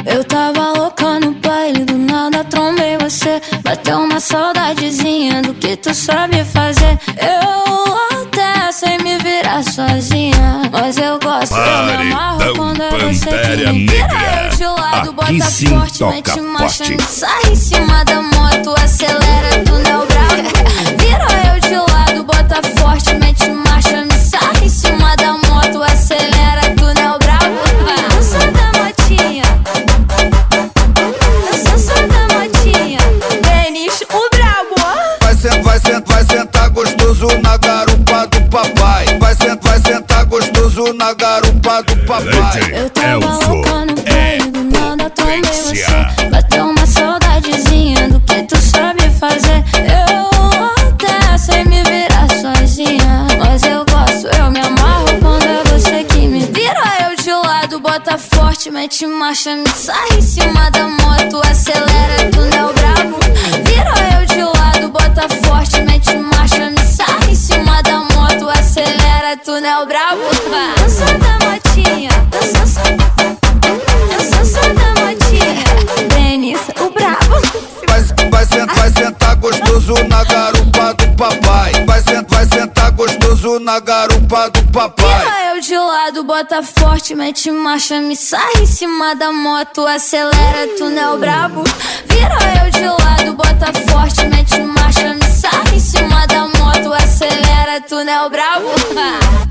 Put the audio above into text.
Eu tava louca no baile, do nada trombei você. Bateu uma saudadezinha do que tu sabe fazer. Eu até sei me virar sozinha, mas eu gosto, eu me amarro quando é você que me vira. Eu de lado, bota forte, mete marcha, me sai em cima da moto, acelera, tu não é o bravo. Vira eu de lado, bota forte, mete marcha, me sai em cima da moto, acelera, tu não é o bravo. Eu sou da motinha, eu sou da motinha. Denis, o brabo. Vai sentar gostoso na garupa do papai. Vai sentar gostoso na garupa do papai. Eu tava louca no baile, do nada trombei você. Bateu uma saudadezinha do que tu sabe fazer. Eu até sei me virar sozinha, mas eu gosto, eu me amarro quando é você que me vira. Eu de lado, bota forte, mete marcha, me sai em cima da moto, acelera, tu não é o brabo. Vira eu de lado, bota forte, mete marcha, me sai em cima da moto, acelera, tu não é o brabo. Eu sou da motinha, eu sou da motinha. Denis, o brabo. Vai sentar gostoso na garupa do papai. Vai sentar gostoso na garupa do papai. Vira eu de lado, bota forte, mete marcha, me sai em cima da moto, acelera, tu não é o brabo. Vira eu de lado, bota forte, mete marcha, me sai em cima da moto, acelera, tu não é o brabo.